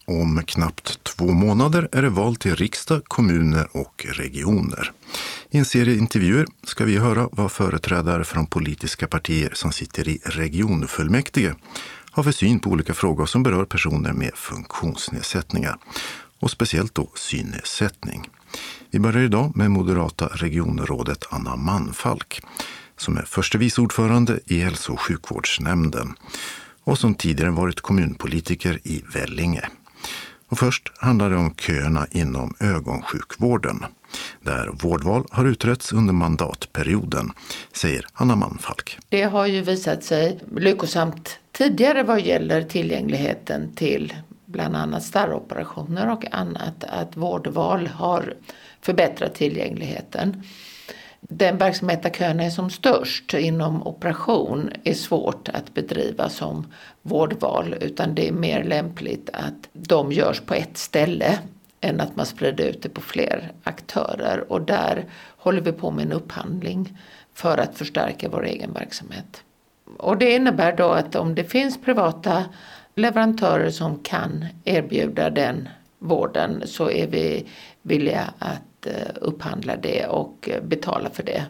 Om knappt 2 månader är det val till riksdag, kommuner och regioner. I en serie intervjuer ska vi höra vad företrädare från politiska partier som sitter i regionfullmäktige har för syn på olika frågor som berör personer med funktionsnedsättningar. Och speciellt då synnedsättning. Vi börjar idag med moderata regionrådet Anna Manfalk som är förste vice ordförande i hälso- och sjukvårdsnämnden och som tidigare varit kommunpolitiker i Vellinge. Och först handlar det om köerna inom ögonsjukvården, där vårdval har utretts under mandatperioden, säger Anna Manfalk. Det har ju visat sig lyckosamt tidigare vad gäller tillgängligheten till bland annat starroperationer och annat, att vårdval har förbättrat tillgängligheten. Den verksamhet där kön är som störst inom operation är svårt att bedriva som vårdval, utan det är mer lämpligt att de görs på ett ställe än att man sprider ut det på fler aktörer. Och där håller vi på med en upphandling för att förstärka vår egen verksamhet. Och det innebär då att om det finns privata leverantörer som kan erbjuda den vården så är vi villiga att upphandla det och betala för det.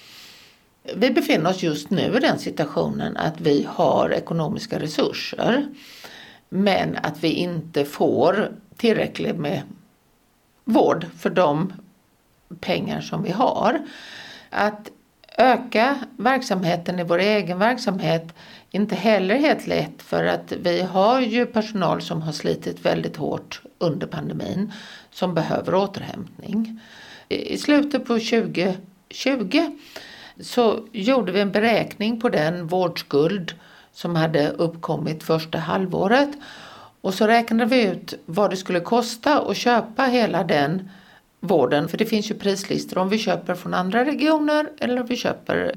Vi befinner oss just nu i den situationen att vi har ekonomiska resurser men att vi inte får tillräckligt med vård för de pengar som vi har. Att öka verksamheten i vår egen verksamhet är inte heller helt lätt, för att vi har ju personal som har slitit väldigt hårt under pandemin som behöver återhämtning. I slutet på 2020 så gjorde vi en beräkning på den vårdskuld som hade uppkommit första halvåret och så räknade vi ut vad det skulle kosta att köpa hela den vården, för det finns ju prislistor om vi köper från andra regioner eller om vi köper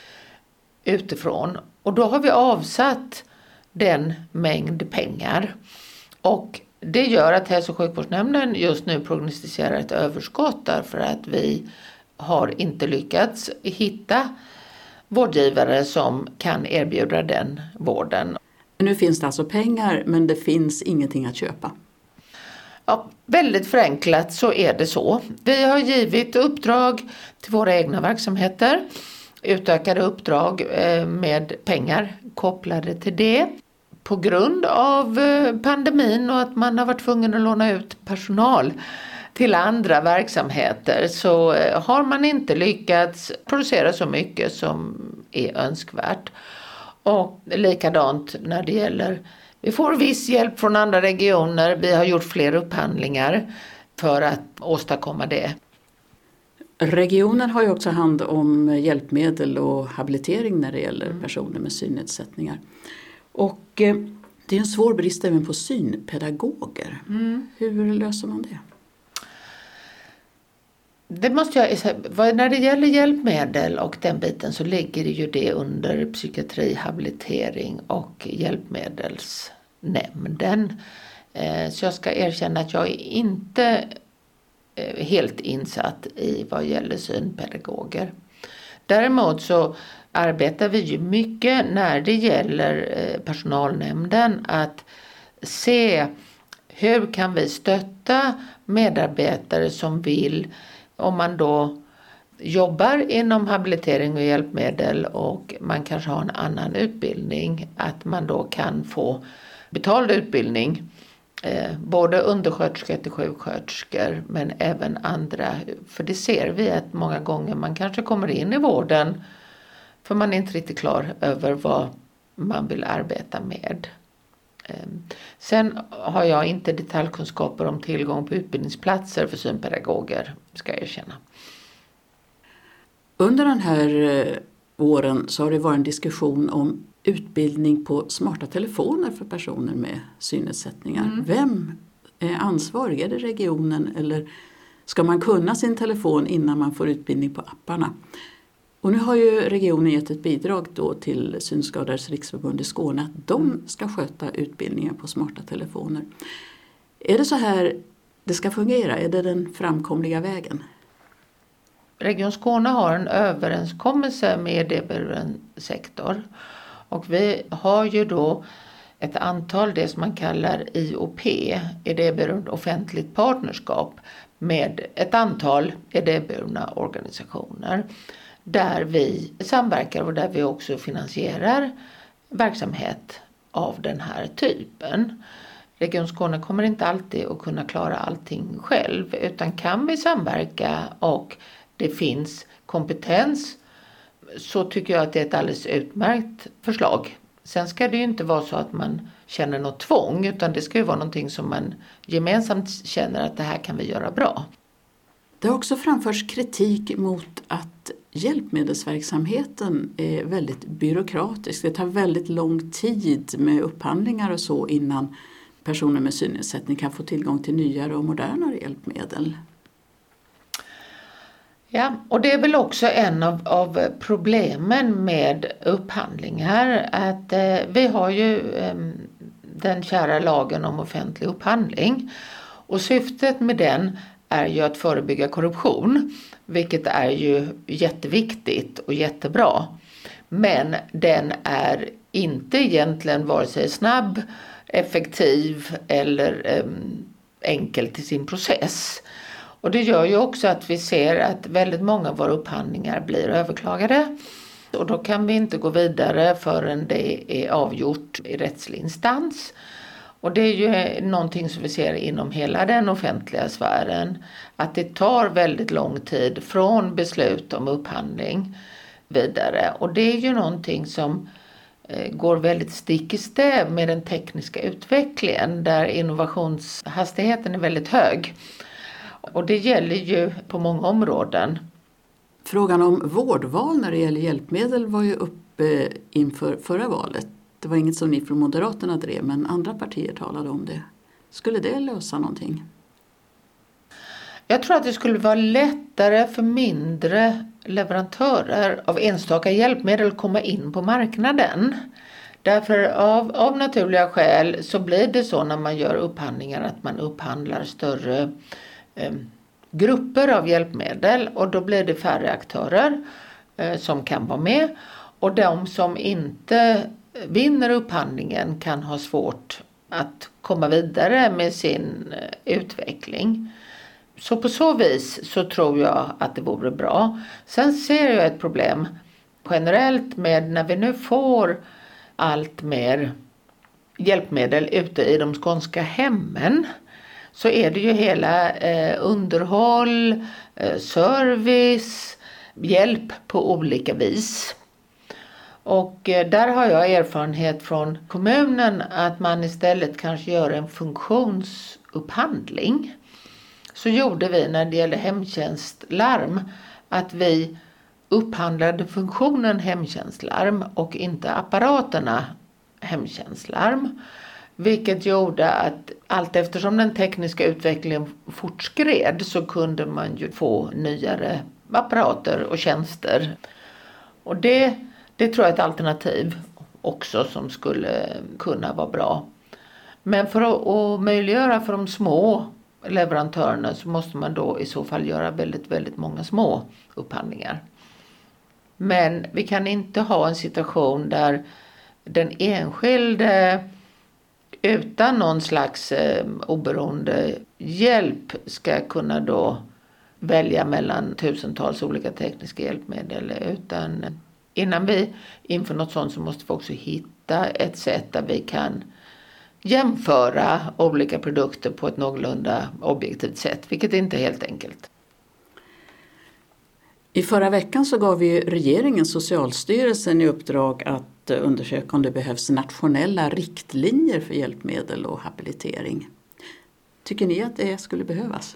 utifrån. Och då har vi avsatt den mängd pengar. Och det gör att hälso- och sjukvårdsnämnden just nu prognostiserar ett överskott därför att vi har inte lyckats hitta vårdgivare som kan erbjuda den vården. Nu finns det alltså pengar men det finns ingenting att köpa. Ja, väldigt förenklat så är det så. Vi har givit uppdrag till våra egna verksamheter, utökade uppdrag med pengar kopplade till det. På grund av pandemin och att man har varit tvungen att låna ut personal till andra verksamheter så har man inte lyckats producera så mycket som är önskvärt. Och likadant när det gäller, vi får viss hjälp från andra regioner. Vi har gjort fler upphandlingar för att åstadkomma det. Regionen har ju också hand om hjälpmedel och habilitering när det gäller personer med synnedsättningar. Och det är en svår brist även på synpedagoger. Hur löser man det? Det måste jag säga, när det gäller hjälpmedel och den biten så ligger det ju det under psykiatri, habilitering och hjälpmedelsnämnden. Så jag ska erkänna att jag är inte helt insatt i vad gäller synpedagoger. Däremot så arbetar vi ju mycket när det gäller personalnämnden att se hur kan vi stötta medarbetare som vill, om man då jobbar inom habilitering och hjälpmedel och man kanske har en annan utbildning, att man då kan få betald utbildning, både undersköterskor till sjuksköterskor men även andra. För det ser vi att många gånger man kanske kommer in i vården för man är inte riktigt klar över vad man vill arbeta med. Sen har jag inte detaljkunskaper om tillgång på utbildningsplatser för synpedagoger, ska jag erkänna. Under den här åren så har det varit en diskussion om utbildning på smarta telefoner för personer med synnedsättningar. Vem är ansvarig? Är det regionen eller ska man kunna sin telefon innan man får utbildning på apparna? Och nu har ju regionen gett ett bidrag då till Synskadades riksförbund i Skåne att de ska sköta utbildningen på smarta telefoner. Är det så här det ska fungera? Är det den framkomliga vägen? Region Skåne har en överenskommelse med idéburen sektor och vi har ju då ett antal det som man kallar IOP, idéburet offentligt partnerskap, med ett antal idéburna organisationer där vi samverkar och där vi också finansierar verksamhet av den här typen. Region Skåne kommer inte alltid att kunna klara allting själv, utan kan vi samverka och det finns kompetens, så tycker jag att det är ett alldeles utmärkt förslag. Sen ska det ju inte vara så att man känner något tvång, utan det ska ju vara någonting som man gemensamt känner att det här kan vi göra bra. Det har också framförts kritik mot att hjälpmedelsverksamheten är väldigt byråkratisk. Det tar väldigt lång tid med upphandlingar och så innan personer med synnedsättning kan få tillgång till nyare och modernare hjälpmedel. Ja, och det är väl också en av problemen med upphandlingar, att vi har ju den kära lagen om offentlig upphandling, och syftet med den är ju att förebygga korruption, vilket är ju jätteviktigt och jättebra. Men den är inte egentligen vare sig snabb, effektiv eller enkel till sin process. Och det gör ju också att vi ser att väldigt många av våra upphandlingar blir överklagade. Och då kan vi inte gå vidare förrän det är avgjort i rättslig instans. Och det är ju någonting som vi ser inom hela den offentliga sfären. Att det tar väldigt lång tid från beslut om upphandling vidare. Och det är ju någonting som går väldigt stick i stäv med den tekniska utvecklingen, där innovationshastigheten är väldigt hög. Och det gäller ju på många områden. Frågan om vårdval när det gäller hjälpmedel var ju uppe inför förra valet. Det var inget som ni från Moderaterna drev, men andra partier talade om det. Skulle det lösa någonting? Jag tror att det skulle vara lättare för mindre leverantörer av enstaka hjälpmedel att komma in på marknaden. Därför av naturliga skäl så blir det så när man gör upphandlingar att man upphandlar större grupper av hjälpmedel, och då blir det färre aktörer som kan vara med, och de som inte vinner upphandlingen kan ha svårt att komma vidare med sin utveckling. Så på så vis så tror jag att det vore bra. Sen ser jag ett problem generellt med när vi nu får allt mer hjälpmedel ute i de skånska hemmen, så är det ju hela underhåll, service, hjälp på olika vis. Och där har jag erfarenhet från kommunen att man istället kanske gör en funktionsupphandling. Så gjorde vi när det gäller hemtjänstlarm, att vi upphandlade funktionen hemtjänstlarm och inte apparaterna hemtjänstlarm. Vilket gjorde att allt eftersom den tekniska utvecklingen fortskred så kunde man ju få nyare apparater och tjänster. Och det tror jag är ett alternativ också som skulle kunna vara bra. Men för att möjliggöra för de små leverantörerna så måste man då i så fall göra väldigt, väldigt många små upphandlingar. Men vi kan inte ha en situation där den enskilde utan någon slags oberoende hjälp ska kunna då välja mellan tusentals olika tekniska hjälpmedel. Utan innan vi inför något sånt så måste vi också hitta ett sätt där vi kan jämföra olika produkter på ett någorlunda objektivt sätt, vilket inte är helt enkelt. I förra veckan så gav vi regeringen Socialstyrelsen i uppdrag att undersöka om det behövs nationella riktlinjer för hjälpmedel och habilitering. Tycker ni att det skulle behövas?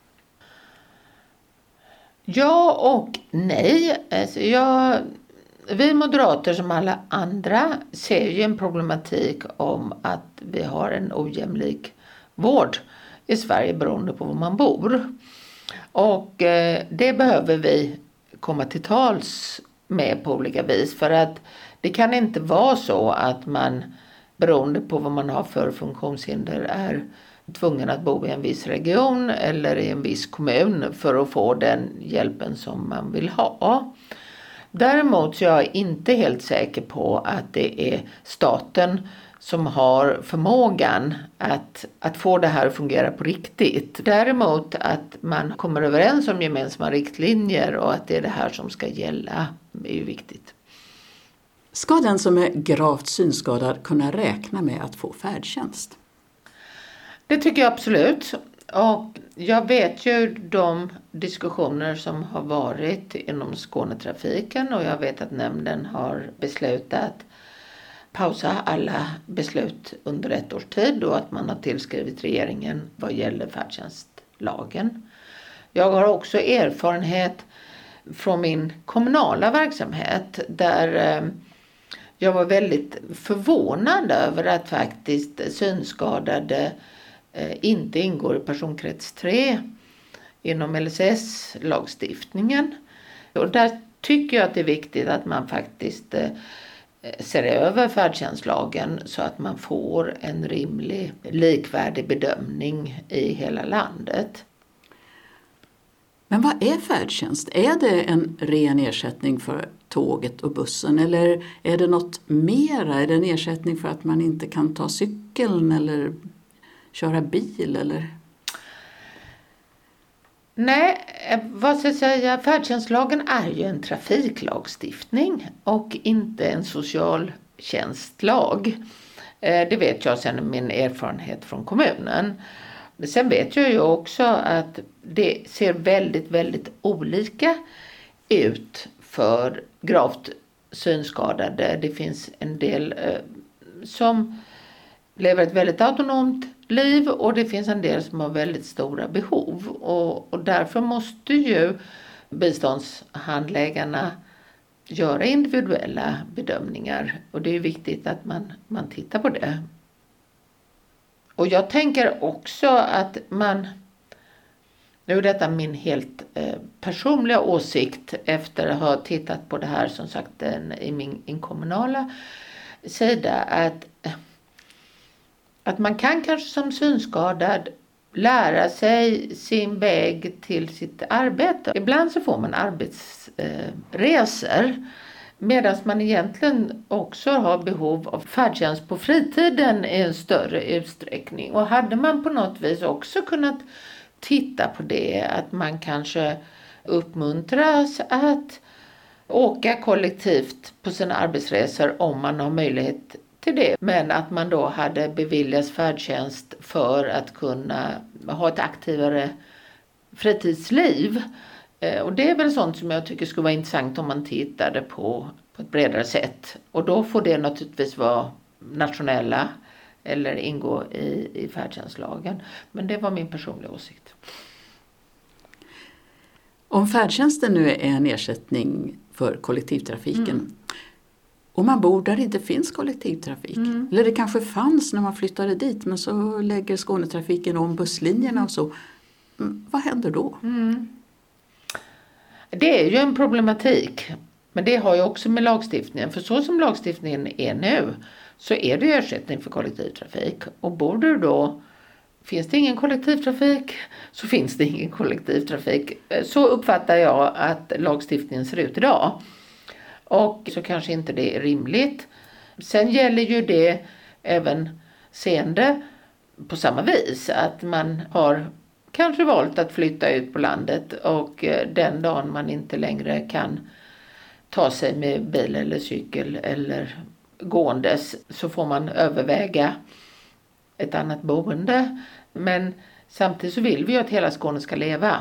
Ja och nej. Alltså vi moderater som alla andra ser ju en problematik om att vi har en ojämlik vård i Sverige beroende på var man bor. Och det behöver vi komma till tals med på olika vis, för att det kan inte vara så att man beroende på vad man har för funktionshinder är tvungen att bo i en viss region eller i en viss kommun för att få den hjälpen som man vill ha. Däremot så är jag inte helt säker på att det är staten som har förmågan att få det här att fungera på riktigt. Däremot att man kommer överens om gemensamma riktlinjer och att det är det här som ska gälla är ju viktigt. Ska den som är gravt synskadad kunna räkna med att få färdtjänst? Det tycker jag absolut. Och jag vet ju de diskussioner som har varit inom Skånetrafiken och jag vet att nämnden har beslutat pausa alla beslut under 1 års tid och att man har tillskrivit regeringen vad gäller färdtjänstlagen. Jag har också erfarenhet från min kommunala verksamhet där jag var väldigt förvånad över att faktiskt synskadade inte ingår i personkrets 3 inom LSS-lagstiftningen. Och där tycker jag att det är viktigt att man faktiskt ser över färdtjänstlagen så att man får en rimlig, likvärdig bedömning i hela landet. Men vad är färdtjänst? Är det en ren ersättning för tåget och bussen eller är det något mera? Är det en ersättning för att man inte kan ta cykeln eller köra bil eller? Nej, vad ska jag säga? Färdtjänstlagen är ju en trafiklagstiftning och inte en socialtjänstlag. Det vet jag sedan min erfarenhet från kommunen. Sen vet jag ju också att det ser väldigt, väldigt olika ut för gravt synskadade. Det finns en del som lever ett väldigt autonomt liv och det finns en del som har väldigt stora behov. Och därför måste ju biståndshandläggarna göra individuella bedömningar. Och det är viktigt att man tittar på det. Och jag tänker också att nu är detta min helt personliga åsikt efter att ha tittat på det här som sagt i min kommunala sida. Att man kan kanske som synskadad lära sig sin väg till sitt arbete. Ibland så får man arbetsresor medan man egentligen också har behov av färdtjänst på fritiden i en större utsträckning. Och hade man på något vis också kunnat titta på det att man kanske uppmuntras att åka kollektivt på sina arbetsresor om man har möjlighet till det. Men att man då hade beviljats färdtjänst för att kunna ha ett aktivare fritidsliv. Och det är väl sånt som jag tycker skulle vara intressant om man tittade på ett bredare sätt. Och då får det naturligtvis vara nationella eller ingå i färdtjänstlagen. Men det var min personliga åsikt. Om färdtjänsten nu är en ersättning för kollektivtrafiken och man bor där det inte finns kollektivtrafik. Eller det kanske fanns när man flyttade dit men så lägger Skånetrafiken om busslinjerna och så. Vad händer då? Det är ju en problematik. Men det har ju också med lagstiftningen. För så som lagstiftningen är nu så är det ersättning för kollektivtrafik. Och bor du då, finns det ingen kollektivtrafik så finns det ingen kollektivtrafik. Så uppfattar jag att lagstiftningen ser ut idag. Och så kanske inte det är rimligt. Sen gäller ju det även seende på samma vis. Att man har kanske valt att flytta ut på landet och den dagen man inte längre kan ta sig med bil eller cykel eller gåendes så får man överväga ett annat boende. Men samtidigt så vill vi ju att hela Skåne ska leva.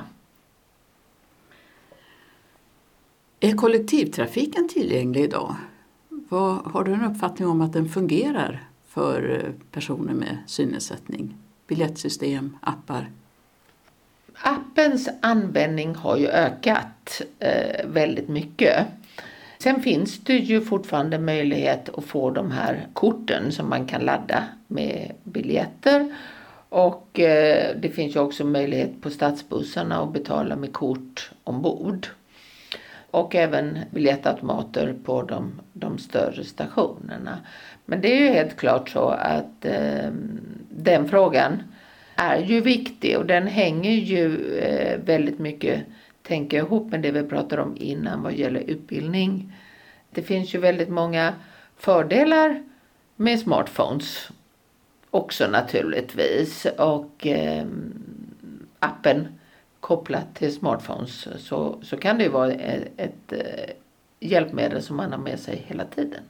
Är kollektivtrafiken tillgänglig idag? Har du en uppfattning om att den fungerar för personer med synnedsättning? Biljettsystem, appar? Appens användning har ju ökat väldigt mycket. Sen finns det ju fortfarande möjlighet att få de här korten som man kan ladda med biljetter. Och det finns ju också möjlighet på stadsbussarna att betala med kort ombord. Och även biljettautomater på de större stationerna. Men det är ju helt klart så att den frågan är ju viktig och den hänger ju väldigt mycket, tänker jag, ihop med det vi pratade om innan vad gäller utbildning. Det finns ju väldigt många fördelar med smartphones också naturligtvis, och appen kopplat till smartphones, så kan det ju vara ett hjälpmedel som man har med sig hela tiden.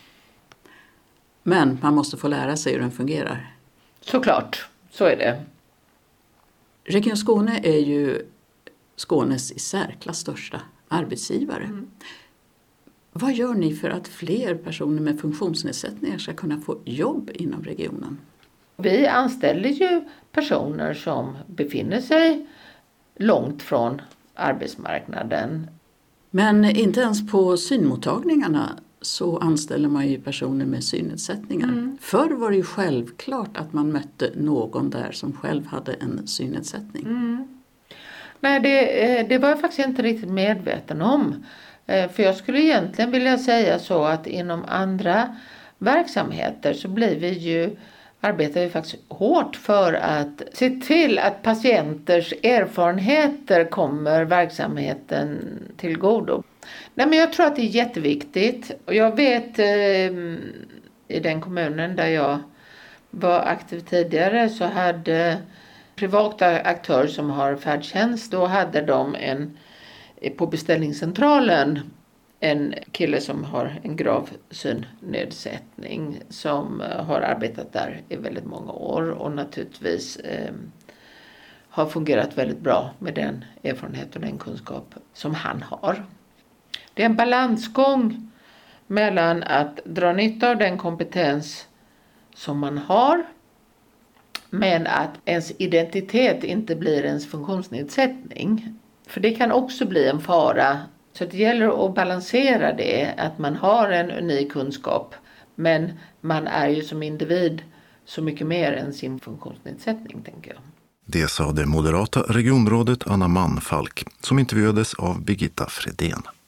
Men man måste få lära sig hur den fungerar. Såklart, så är det. Region Skåne är ju Skånes i särklass största arbetsgivare. Vad gör ni för att fler personer med funktionsnedsättningar ska kunna få jobb inom regionen? Vi anställer ju personer som befinner sig långt från arbetsmarknaden. Men inte ens på synmottagningarna så anställer man ju personer med synnedsättningar. Förr var det ju självklart att man mötte någon där som själv hade en synnedsättning. Nej, det var jag faktiskt inte riktigt medveten om. För jag skulle egentligen vilja säga så att inom andra verksamheter så arbetar vi faktiskt hårt för att se till att patienters erfarenheter kommer verksamheten till godo. Nej, men jag tror att det är jätteviktigt. Och jag vet i den kommunen där jag var aktiv tidigare så hade privata aktörer som har färdtjänst, då hade de på beställningscentralen en kille som har en grav synnedsättning som har arbetat där i väldigt många år och naturligtvis har fungerat väldigt bra med den erfarenhet och den kunskap som han har. Det är en balansgång mellan att dra nytta av den kompetens som man har, men att ens identitet inte blir ens funktionsnedsättning. För det kan också bli en fara. Så det gäller att balansera det, att man har en unik kunskap, men man är ju som individ så mycket mer än sin funktionsnedsättning, tänker jag. Det sa det moderata regionrådet Anna Manfalk som intervjuades av Birgitta Fredén.